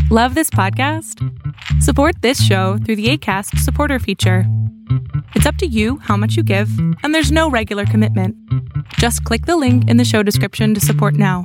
Love this podcast? Support this show through the Acast supporter feature. It's up to you how much you give, and there's no regular commitment. Just click the link in the show description to support now.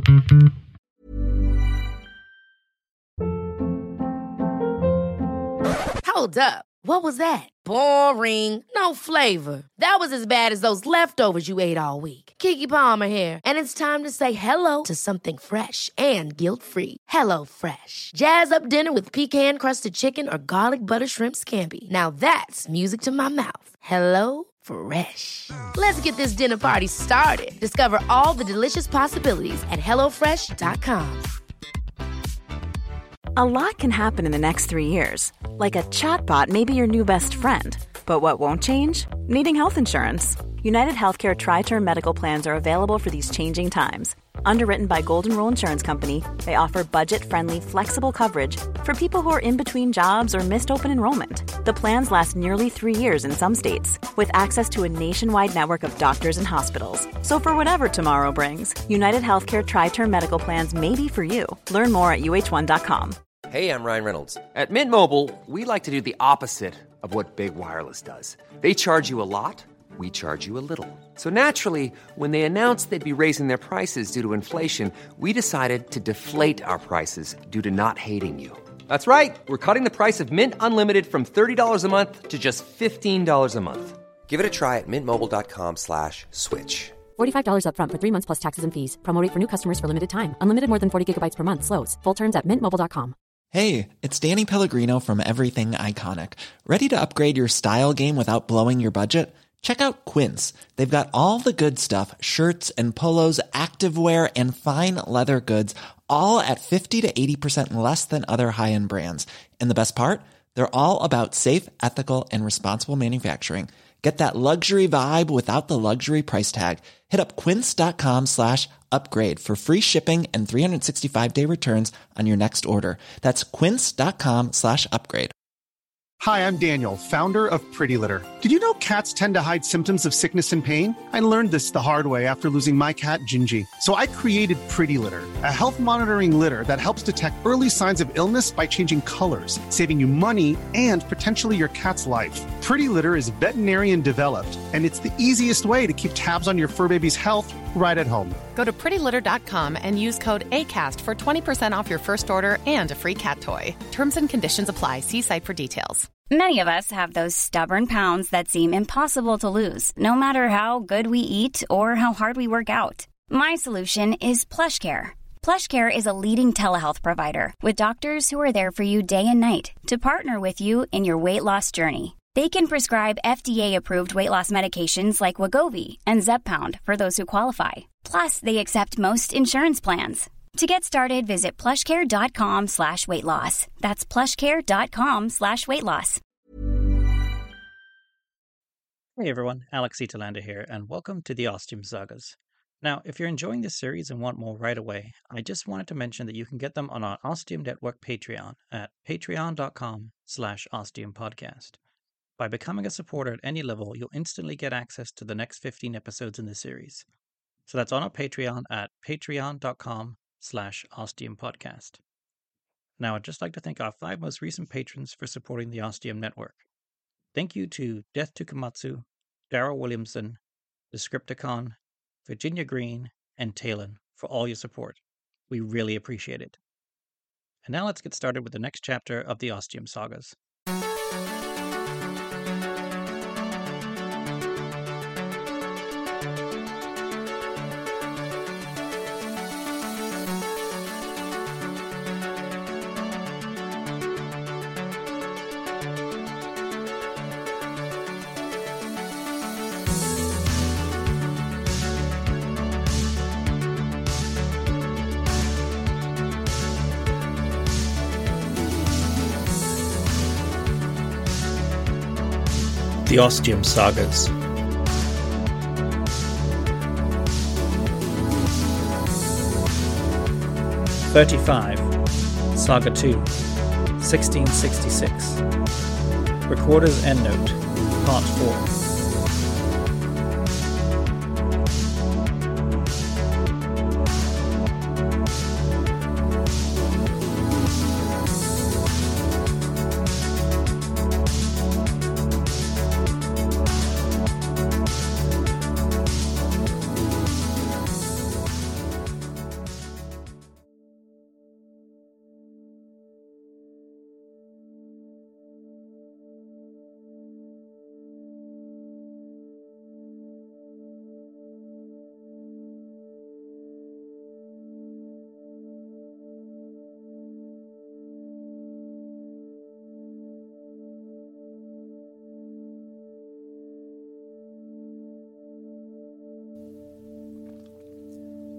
Hold up. What was that? Boring. No flavor. That was as bad as those leftovers you ate all week. Keke Palmer here, and it's time to say hello to something fresh and guilt-free. Hello Fresh. Jazz up dinner with pecan-crusted chicken or garlic butter shrimp scampi. Now that's music to my mouth. Hello Fresh. Let's get this dinner party started. Discover all the delicious possibilities at hellofresh.com. A lot can happen in the next 3 years. Like a chatbot may be your new best friend. But what won't change? Needing health insurance. United Healthcare Tri-Term Medical Plans are available for these changing times. Underwritten by Golden Rule Insurance Company, they offer budget-friendly, flexible coverage for people who are in between jobs or missed open enrollment. The plans last nearly 3 years in some states, with access to a nationwide network of doctors and hospitals. So for whatever tomorrow brings, United Healthcare Tri-Term Medical Plans may be for you. Learn more at uh1.com. Hey, I'm Ryan Reynolds. At Mint Mobile, we like to do the opposite of what Big Wireless does. They charge you a lot, we charge you a little. So naturally, when they announced they'd be raising their prices due to inflation, we decided to deflate our prices due to not hating you. That's right. We're cutting the price of Mint Unlimited from $30 a month to just $15 a month. Give it a try at mintmobile.com/switch. $45 up front for 3 months plus taxes and fees. Promo rate for new customers for limited time. Unlimited more than 40 gigabytes per month. Slows full terms at mintmobile.com. Hey, it's Danny Pellegrino from Everything Iconic. Ready to upgrade your style game without blowing your budget? Check out Quince. They've got all the good stuff, shirts and polos, activewear, and fine leather goods, all at 50 to 80% less than other high-end brands. And the best part? They're all about safe, ethical, and responsible manufacturing. Get that luxury vibe without the luxury price tag. Hit up quince.com/upgrade for free shipping and 365-day returns on your next order. That's quince.com/upgrade. Hi, I'm Daniel, founder of Pretty Litter. Did you know cats tend to hide symptoms of sickness and pain? I learned this the hard way after losing my cat, Gingy. So I created Pretty Litter, a health monitoring litter that helps detect early signs of illness by changing colors, saving you money and potentially your cat's life. Pretty Litter is veterinarian developed, and it's the easiest way to keep tabs on your fur baby's health right at home. Go to prettylitter.com and use code ACAST for 20% off your first order and a free cat toy. Terms and conditions apply. See site for details. Many of us have those stubborn pounds that seem impossible to lose, no matter how good we eat or how hard we work out. My solution is PlushCare. PlushCare is a leading telehealth provider with doctors who are there for you day and night to partner with you in your weight loss journey. They can prescribe FDA-approved weight loss medications like Wegovy and Zepbound for those who qualify. Plus, they accept most insurance plans. To get started, visit plushcare.com/weightloss. That's plushcare.com/weightloss. Hey everyone, Alex Italander here, and welcome to the Ostium Sagas. Now, if you're enjoying this series and want more right away, I just wanted to mention that you can get them on our Ostium Network Patreon at patreon.com/ostiumpodcast. By becoming a supporter at any level, you'll instantly get access to the next 15 episodes in the series. So that's on our Patreon at patreon.com/ostiumpodcast. Now, I'd just like to thank our 5 most recent patrons for supporting the Ostium Network. Thank you to Death to Komatsu, Daryl Williamson, Descripticon, Virginia Green, and Talon for all your support. We really appreciate it. And now let's get started with the next chapter of the Ostium Sagas. The Ostium Sagas. '35, Saga 2, 1666. Recorder's Endnote, Part 4.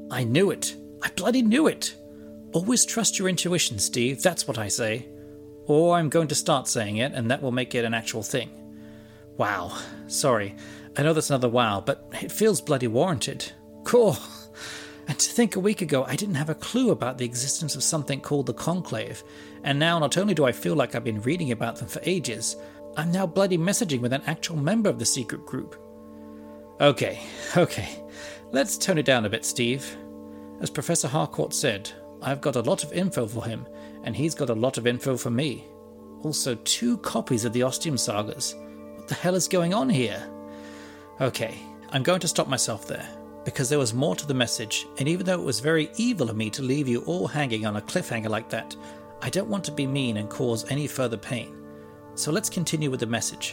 I knew it. I bloody knew it. Always trust your intuition, Steve, that's what I say. Or I'm going to start saying it, and that will make it an actual thing. Wow. Sorry. I know that's another wow, but it feels bloody warranted. Cool. And to think a week ago I didn't have a clue about the existence of something called the Conclave, and now not only do I feel like I've been reading about them for ages, I'm now bloody messaging with an actual member of the secret group. Okay. Let's tone it down a bit, Steve. As Professor Harcourt said, I've got a lot of info for him, and he's got a lot of info for me. Also 2 copies of the Ostium Sagas. What the hell is going on here? Okay, I'm going to stop myself there, because there was more to the message, and even though it was very evil of me to leave you all hanging on a cliffhanger like that, I don't want to be mean and cause any further pain. So let's continue with the message.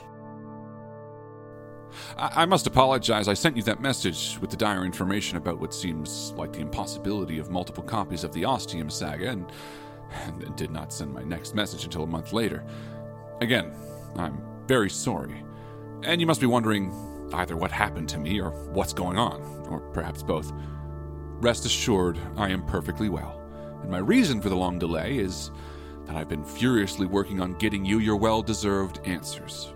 I must apologize. I sent you that message with the dire information about what seems like the impossibility of multiple copies of the Ostium Saga, and did not send my next message until a month later. Again, I'm very sorry. And you must be wondering either what happened to me or what's going on, or perhaps both. Rest assured, I am perfectly well. And my reason for the long delay is that I've been furiously working on getting you your well-deserved answers.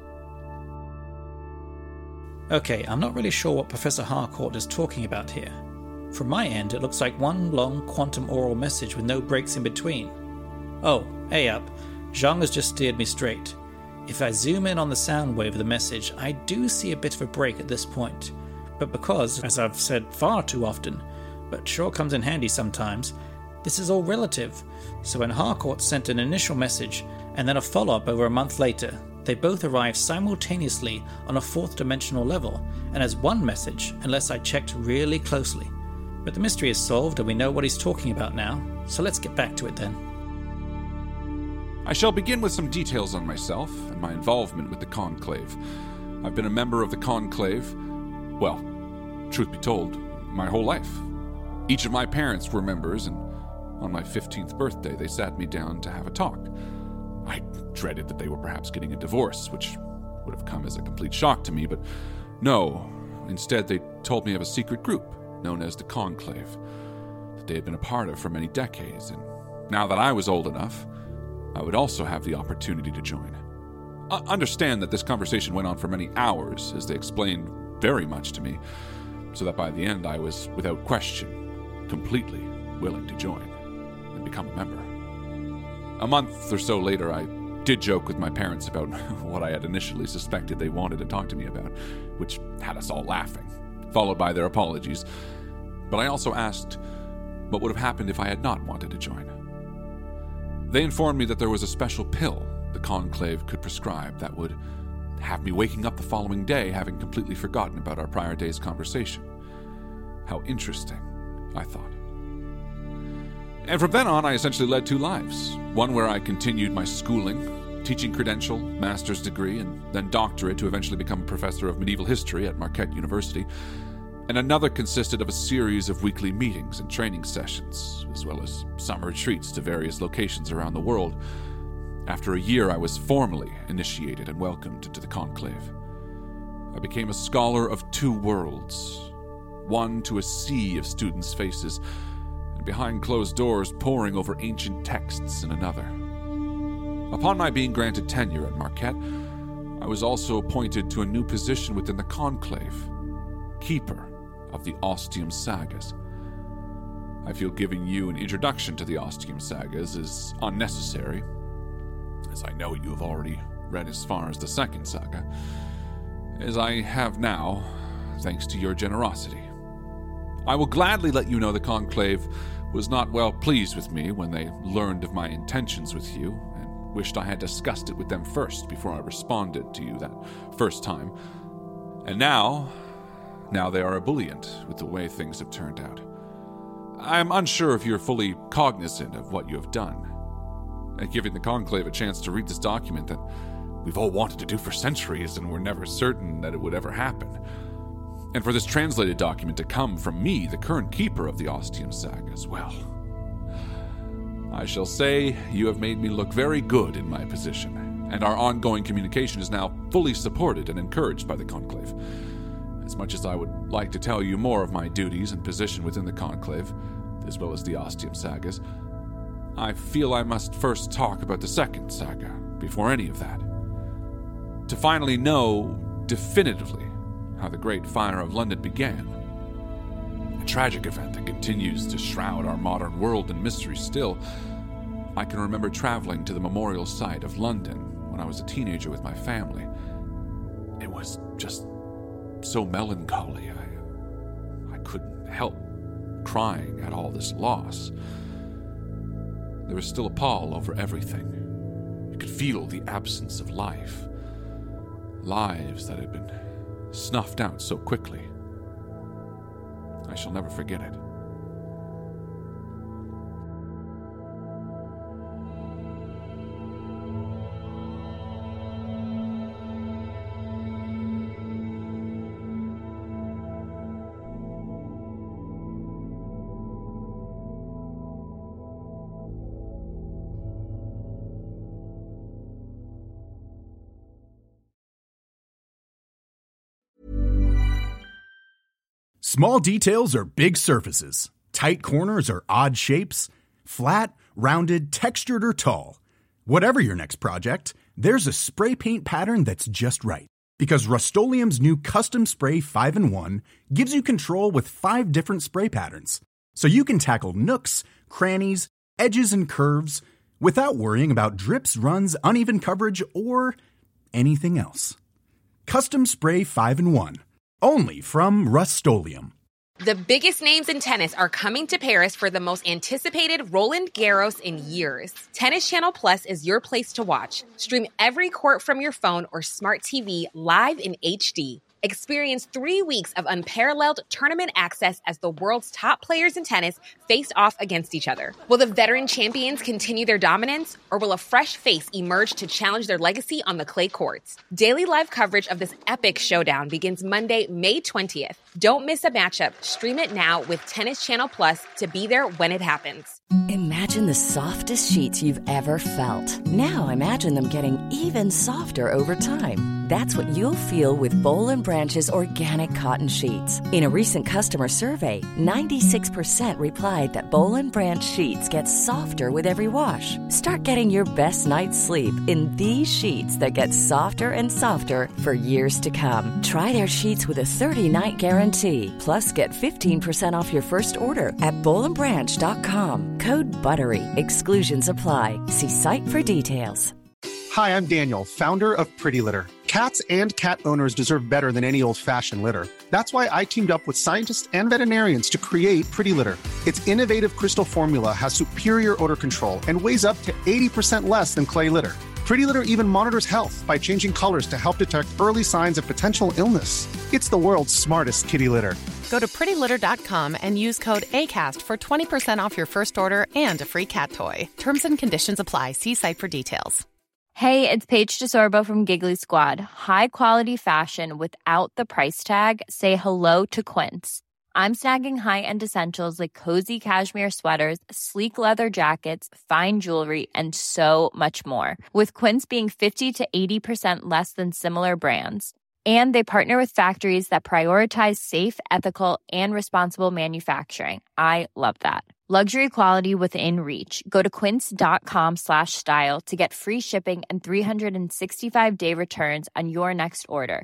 Okay, I'm not really sure what Professor Harcourt is talking about here. From my end, it looks like one long quantum oral message with no breaks in between. Oh, hey up, Zhang has just steered me straight. If I zoom in on the sound wave of the message, I do see a bit of a break at this point. But because, as I've said far too often, but sure comes in handy sometimes, this is all relative. So when Harcourt sent an initial message, and then a follow-up over a month later, they both arrived simultaneously on a 4th dimensional level, and as one message, unless I checked really closely. But the mystery is solved and we know what he's talking about now, so let's get back to it then. I shall begin with some details on myself and my involvement with the Conclave. I've been a member of the Conclave, well, truth be told, my whole life. Each of my parents were members, and on my 15th birthday they sat me down to have a talk. I dreaded that they were perhaps getting a divorce, which would have come as a complete shock to me, but no. Instead, they told me of a secret group known as the Conclave that they had been a part of for many decades, and now that I was old enough, I would also have the opportunity to join. Understand that this conversation went on for many hours, as they explained very much to me, so that by the end I was, without question, completely willing to join and become a member. A month or so later, I did joke with my parents about what I had initially suspected they wanted to talk to me about, which had us all laughing, followed by their apologies. But I also asked what would have happened if I had not wanted to join. They informed me that there was a special pill the Conclave could prescribe that would have me waking up the following day having completely forgotten about our prior day's conversation. How interesting, I thought. And from then on, I essentially led 2 lives. One where I continued my schooling, teaching credential, master's degree, and then doctorate to eventually become a professor of medieval history at Marquette University. And another consisted of a series of weekly meetings and training sessions, as well as summer retreats to various locations around the world. After a year, I was formally initiated and welcomed into the Conclave. I became a scholar of 2 worlds, one to a sea of students' faces, and behind closed doors poring over ancient texts in another. Upon my being granted tenure at Marquette, I was also appointed to a new position within the Conclave, Keeper of the Ostium Sagas. I feel giving you an introduction to the Ostium Sagas is unnecessary, as I know you have already read as far as the 2nd saga, as I have now, thanks to your generosity. I will gladly let you know the Conclave was not well pleased with me when they learned of my intentions with you, and wished I had discussed it with them first before I responded to you that first time. And now they are ebullient with the way things have turned out. I am unsure if you're fully cognizant of what you have done, and giving the Conclave a chance to read this document that we've all wanted to do for centuries and were never certain that it would ever happen. And for this translated document to come from me, the current keeper of the Ostium Sagas, well, I shall say you have made me look very good in my position, and our ongoing communication is now fully supported and encouraged by the Conclave. As much as I would like to tell you more of my duties and position within the Conclave, as well as the Ostium sagas, I feel I must first talk about the second saga before any of that. To finally know definitively how the Great Fire of London began. A tragic event that continues to shroud our modern world in mystery still. I can remember traveling to the memorial site of London when I was a teenager with my family. It was just so melancholy. I couldn't help crying at all this loss. There was still a pall over everything. You could feel the absence of life. Lives that had been snuffed out so quickly. I shall never forget it. Small details are big surfaces. Tight corners are odd shapes. Flat, rounded, textured, or tall. Whatever your next project, there's a spray paint pattern that's just right. Because Rust-Oleum's new Custom Spray 5-in-1 gives you control with 5 different spray patterns. So you can tackle nooks, crannies, edges, and curves without worrying about drips, runs, uneven coverage, or anything else. Custom Spray 5-in-1. Only from Rust-Oleum. The biggest names in tennis are coming to Paris for the most anticipated Roland Garros in years. Tennis Channel Plus is your place to watch. Stream every court from your phone or smart TV live in HD. Experience 3 weeks of unparalleled tournament access as the world's top players in tennis face off against each other. Will the veteran champions continue their dominance, or will a fresh face emerge to challenge their legacy on the clay courts? Daily live coverage of this epic showdown begins Monday, May 20th. Don't miss a matchup. Stream it now with Tennis Channel Plus to be there when it happens. Imagine the softest sheets you've ever felt. Now imagine them getting even softer over time. That's what you'll feel with Boll & Branch's organic cotton sheets. In a recent customer survey, 96% replied that Boll & Branch sheets get softer with every wash. Start getting your best night's sleep in these sheets that get softer and softer for years to come. Try their sheets with a 30-night guarantee. Plus, get 15% off your first order at bollandbranch.com. Code BUTTERY. Exclusions apply. See site for details. Hi, I'm Daniel, founder of Pretty Litter. Cats and cat owners deserve better than any old-fashioned litter. That's why I teamed up with scientists and veterinarians to create Pretty Litter. Its innovative crystal formula has superior odor control and weighs up to 80% less than clay litter. Pretty Litter even monitors health by changing colors to help detect early signs of potential illness. It's the world's smartest kitty litter. Go to prettylitter.com and use code ACAST for 20% off your first order and a free cat toy. Terms and conditions apply. See site for details. Hey, it's Paige DeSorbo from Giggly Squad. High quality fashion without the price tag. Say hello to Quince. I'm snagging high-end essentials like cozy cashmere sweaters, sleek leather jackets, fine jewelry, and so much more. With Quince being 50 to 80% less than similar brands. And they partner with factories that prioritize safe, ethical, and responsible manufacturing. I love that. Luxury quality within reach. Go to quince.com/style to get free shipping and 365-day returns on your next order.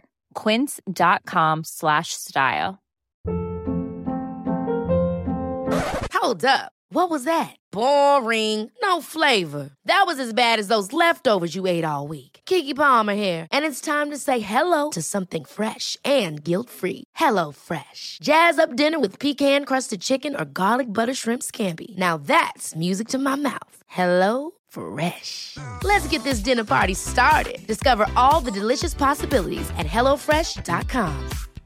Quince.com/style. Hold up. What was that? Boring. No flavor. That was as bad as those leftovers you ate all week. Keke Palmer here. And it's time to say hello to something fresh and guilt-free. Hello Fresh. Jazz up dinner with pecan-crusted chicken or garlic butter shrimp scampi. Now that's music to my mouth. Hello Fresh. Let's get this dinner party started. Discover all the delicious possibilities at HelloFresh.com.